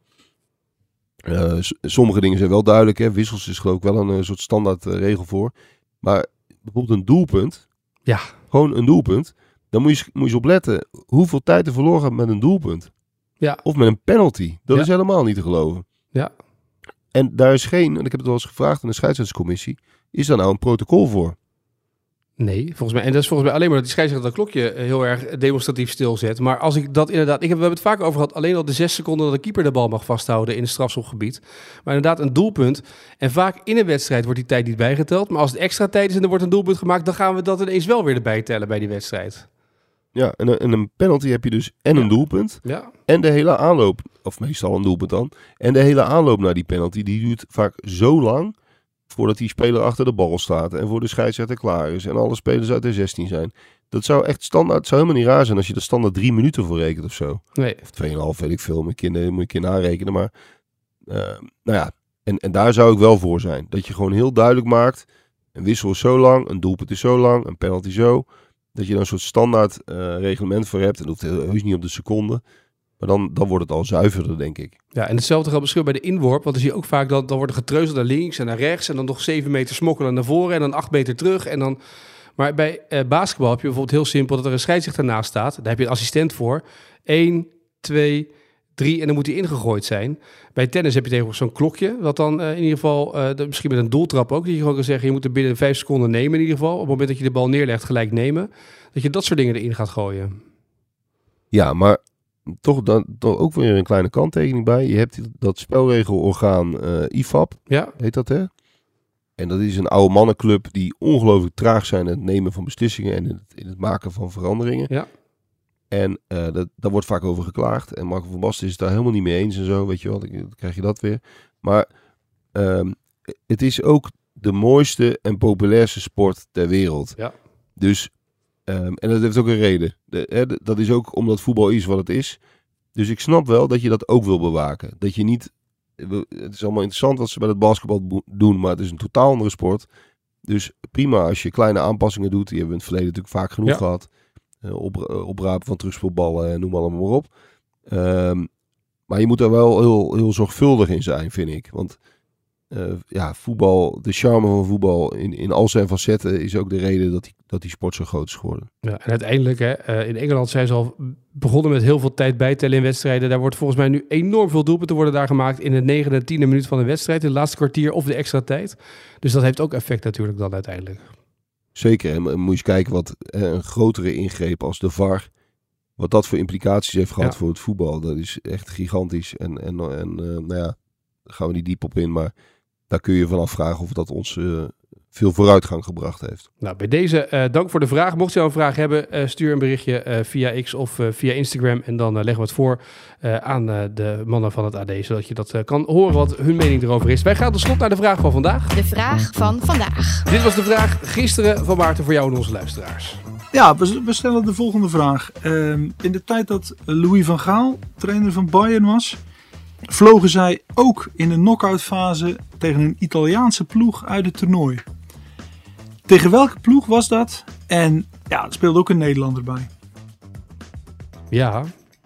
Uh, s- sommige dingen zijn wel duidelijk, hè? Wissels is geloof ik wel een uh, soort standaard uh, regel voor, maar bijvoorbeeld een doelpunt, ja. gewoon een doelpunt, dan moet je, moet je eens opletten hoeveel tijd er verloren gaat met een doelpunt. Ja. Of met een penalty. Dat ja. is helemaal niet te geloven. Ja. En daar is geen, en ik heb het wel eens gevraagd aan de scheidsrechterscommissie, is daar nou een protocol voor? Nee, volgens mij. En dat is volgens mij alleen maar dat die scheidsrechter dat klokje heel erg demonstratief stilzet. Maar als ik dat inderdaad... Ik heb, we hebben het vaak over gehad, alleen al de zes seconden dat de keeper de bal mag vasthouden in het strafschopgebied. Maar inderdaad een doelpunt. En vaak in een wedstrijd wordt die tijd niet bijgeteld. Maar als het extra tijd is en er wordt een doelpunt gemaakt, dan gaan we dat ineens wel weer erbij tellen bij die wedstrijd. Ja, en, een- en een penalty heb je dus en een Ja. doelpunt. Ja, En de hele aanloop, of meestal een doelpunt dan. En de hele aanloop naar die penalty, die duurt vaak zo lang voordat die speler achter de bal staat. En voor de scheidsrechter klaar is. En alle spelers uit de zestien zijn. Dat zou echt standaard, het zou helemaal niet raar zijn als je er standaard drie minuten voor rekent of zo. nee. Of tweeënhalf, weet ik veel. Moet je, moet je een keer narekenen. Maar uh, nou ja, en, en daar zou ik wel voor zijn. Dat je gewoon heel duidelijk maakt. Een wissel is zo lang, een doelpunt is zo lang, een penalty zo. Dat je dan een soort standaard uh, reglement voor hebt. En dat hoeft heus niet op de seconde. Maar dan, dan wordt het al zuiverder, denk ik. Ja, en hetzelfde geldt misschien bij de inworp. Want dan zie je ook vaak dat dan wordt er getreuzeld naar links en naar rechts. En dan nog zeven meter smokkelen naar voren en dan acht meter terug. En dan... Maar bij uh, basketbal heb je bijvoorbeeld heel simpel dat er een scheidsrechter naast staat. Daar heb je een assistent voor. Eén, twee, drie en dan moet hij ingegooid zijn. Bij tennis heb je tegenwoordig zo'n klokje. Wat dan uh, in ieder geval, uh, de, misschien met een doeltrap ook. Dat je gewoon kan zeggen, je moet er binnen vijf seconden nemen in ieder geval. Op het moment dat je de bal neerlegt, gelijk nemen. Dat je dat soort dingen erin gaat gooien. Ja, maar toch, dan, toch ook weer een kleine kanttekening bij. Je hebt dat spelregelorgaan uh, I F A B, Ja, heet dat hè? En dat is een oude mannenclub die ongelooflijk traag zijn in het nemen van beslissingen en in het, in het maken van veranderingen. Ja. En uh, dat, daar wordt vaak over geklaagd. En Marco van Basten is het daar helemaal niet mee eens en zo, weet je wel. Dan, dan krijg je dat weer. Maar um, het is ook de mooiste en populairste sport ter wereld. Ja. Dus, um, en dat heeft ook een reden. De, hè, de, dat is ook omdat voetbal is wat het is. Dus ik snap wel dat je dat ook wil bewaken. Dat je niet... Het is allemaal interessant wat ze bij het basketbal doen, maar het is een totaal andere sport. Dus prima als je kleine aanpassingen doet. Die hebben we in het verleden natuurlijk vaak genoeg Ja. gehad. Uh, op, uh, oprapen van terugspeelballen en noem allemaal maar op. Um, maar je moet er wel heel, heel zorgvuldig in zijn, vind ik. Want uh, ja, voetbal, de charme van voetbal in, in al zijn facetten is ook de reden dat die, dat die sport zo groot is geworden. Ja, en uiteindelijk, hè, uh, in Engeland zijn ze al begonnen met heel veel tijd bijtellen in wedstrijden. Daar wordt volgens mij nu enorm veel doelpunten worden daar gemaakt in de negende en tiende minuut van de wedstrijd, in het laatste kwartier of de extra tijd. Dus dat heeft ook effect natuurlijk dan uiteindelijk. Zeker, en moet je eens kijken wat eh, een grotere ingreep als de V A R, wat dat voor implicaties heeft gehad Ja. voor het voetbal. Dat is echt gigantisch. En, en, en uh, nou ja, daar gaan we niet diep op in, maar daar kun je van afvragen of dat ons uh, veel vooruitgang gebracht heeft. Nou, bij deze uh, dank voor de vraag. Mocht je nou een vraag hebben, uh, stuur een berichtje uh, via X of uh, via Instagram. En dan uh, leggen we het voor uh, aan uh, de mannen van het A D, zodat je dat uh, kan horen wat hun mening erover is. Wij gaan tot slot naar de vraag van vandaag. De vraag van vandaag. Dit was de vraag gisteren van Maarten voor jou en onze luisteraars. Ja, we, we stellen de volgende vraag. Uh, in de tijd dat Louis van Gaal trainer van Bayern was, vlogen zij ook in de knock-out fase tegen een Italiaanse ploeg uit het toernooi. Tegen welke ploeg was dat? En ja, er speelde ook een Nederlander bij. Ja,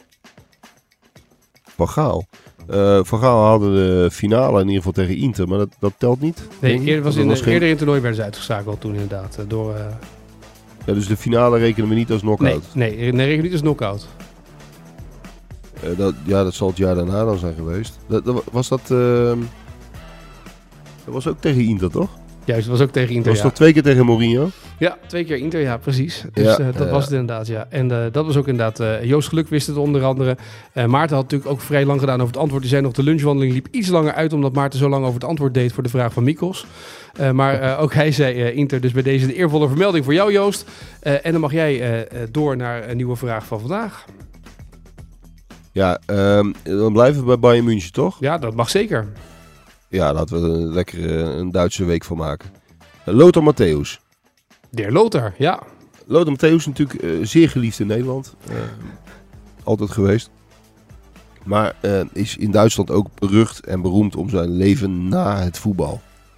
Van Gaal. Uh, Van Gaal hadden de finale in ieder geval tegen Inter, maar dat, dat telt niet. nee, denk ik. eerder, was Dat in, was uh, geen- eerder in het toernooi werden ze uitgeschakeld toen inderdaad. Uh, door, uh, Ja, dus de finale rekenen we niet als nee, knock-out. nee, nee, reken niet als knock-out. Uh, dat, ja, dat zal het jaar daarna dan zijn geweest. Dat, dat, was dat... Uh, dat was ook tegen Inter, toch? Juist, dat was ook tegen Dat Inter, was ja. toch twee keer tegen Mourinho? Ja, twee keer Inter, ja, precies. Dus Ja, uh, dat uh, was het inderdaad, ja. En uh, dat was ook inderdaad... Uh, Joost Geluk wist het onder andere. Uh, Maarten had natuurlijk ook vrij lang gedaan over het antwoord. Die zei nog, de lunchwandeling liep iets langer uit... omdat Maarten zo lang over het antwoord deed voor de vraag van Mikos. Uh, maar uh, ook hij zei uh, Inter. Dus bij deze de eervolle vermelding voor jou, Joost. Uh, en dan mag jij uh, uh, door naar een nieuwe vraag van vandaag. Ja, um, dan blijven we bij Bayern München, toch? Ja, dat mag zeker. Ja, laten we er een lekkere een Duitse week van maken. Uh, Lothar Matthäus. De heer Lothar, ja. Lothar Matthäus is natuurlijk uh, zeer geliefd in Nederland. Uh, altijd geweest. Maar uh, is in Duitsland ook berucht en beroemd om zijn leven na het voetbal.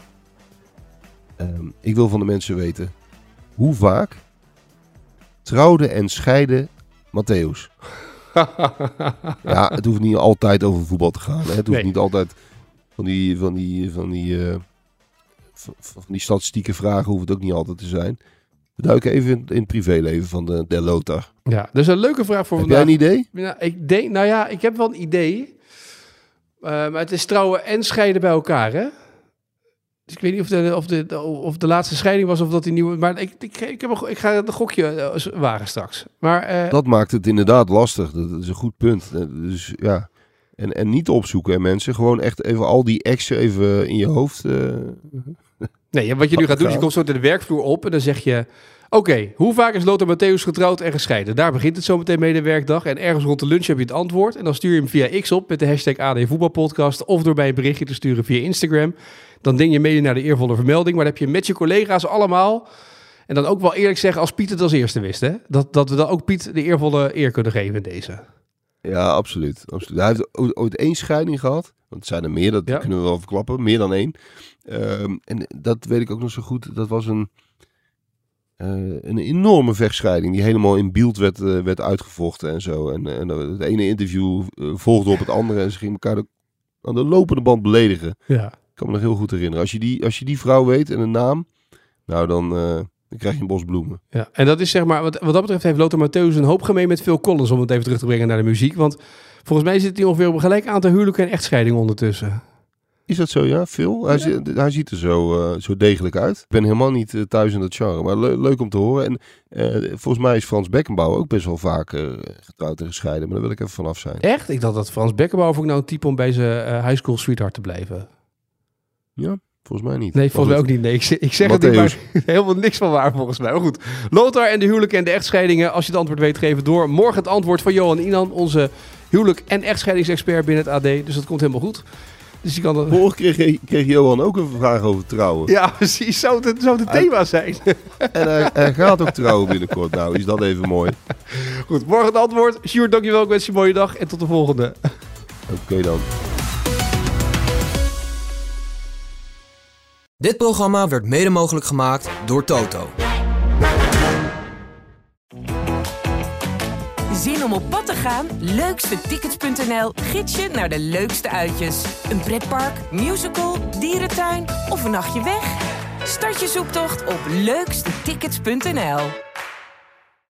Um, ik wil van de mensen weten, hoe vaak trouwde en scheidde Matthäus? Ja, het hoeft niet altijd over voetbal te gaan. Hè? Het hoeft Nee. niet altijd van die, van die, van die, uh, van, van die statistieke vragen hoeft het ook niet altijd te zijn. We duiken even in, in het privéleven van de, de Lothar. Ja, dus een leuke vraag voor Heb vandaag. jij een idee? Nou, ik denk, nou ja, ik heb wel een idee. Uh, maar het is trouwen en scheiden bij elkaar, hè? Dus ik weet niet of de, of de, of de laatste scheiding was of dat die nieuwe... Maar ik, ik, ik, heb een, ik ga een gokje uh, wagen straks. Maar, uh, Dat maakt het inderdaad lastig. Dat is een goed punt. Uh, Dus ja, en, en niet opzoeken, hè, mensen. Gewoon echt even al die exen even in je hoofd. Uh... nee, wat je nu gaat doen is je komt zo de werkvloer op en dan zeg je... Oké, okay, hoe vaak is Lothar Matthäus getrouwd en gescheiden? Daar begint het zo meteen mee de werkdag. En ergens rond de lunch heb je het antwoord. En dan stuur je hem via X op met de hashtag A D Voetbalpodcast. Of door bij een berichtje te sturen via Instagram. Dan ding je mede naar de eervolle vermelding. Maar dan heb je met je collega's allemaal. En dan ook wel eerlijk zeggen als Piet het als eerste wist. Hè? Dat, dat we dan ook Piet de eervolle eer kunnen geven in deze. Ja, absoluut. absoluut. Hij heeft ooit, ooit één scheiding gehad. Want het zijn er meer, dat ja. kunnen we wel verklappen. Meer dan één. Um, en dat weet ik ook nog zo goed. Dat was een... Uh, een enorme vechtscheiding die helemaal in beeld werd, uh, werd uitgevochten en zo. En, en het ene interview uh, volgde op het andere en ze gingen elkaar de, aan de lopende band beledigen. Ja. Ik kan me nog heel goed herinneren. Als je die, als je die vrouw weet en een naam, nou dan, uh, dan krijg je een bos bloemen. Ja, en dat is zeg maar, wat, wat dat betreft heeft Lothar Matthäus een hoop gemeen met Phil Collins, om het even terug te brengen naar de muziek. Want volgens mij zit hij ongeveer op een gelijk aantal huwelijken en echtscheidingen ondertussen. Is dat zo, ja? Phil? Hij, ja. Zi- hij ziet er zo, uh, zo degelijk uit. Ik ben helemaal niet uh, thuis in dat genre, maar le- leuk om te horen. En uh, volgens mij is Frans Beckenbauer ook best wel vaak uh, getrouwd en gescheiden, maar daar wil ik even vanaf zijn. Echt? Ik dacht dat Frans Beckenbauer ook nou een type om bij zijn uh, high school sweetheart te blijven. Ja, volgens mij niet. Nee, volgens mij ook niet. Nee, ik, ik zeg Matthäus. Het niet, maar helemaal niks van waar volgens mij. Maar goed, Lothar en de huwelijken en de echtscheidingen. Als je het antwoord weet, geven door. Morgen het antwoord van Johan Inan, onze huwelijk- en echtscheidingsexpert binnen het A D. Dus dat komt helemaal goed. Dus je kan dat... Vorige kreeg, kreeg Johan ook een vraag over trouwen. Ja, precies. Zou het, zou het hij... thema zijn. En hij, hij gaat ook trouwen binnenkort. Nou, is dat even mooi. Goed, morgen het antwoord. Sjoerd, dankjewel. Ik wens je een mooie dag. En tot de volgende. Oké okay, dan. Dit programma werd mede mogelijk gemaakt door Toto. Zin om op pad te gaan? leukste tickets punt n l gids je naar de leukste uitjes. Een pretpark, musical, dierentuin of een nachtje weg? Start je zoektocht op leukste tickets punt n l.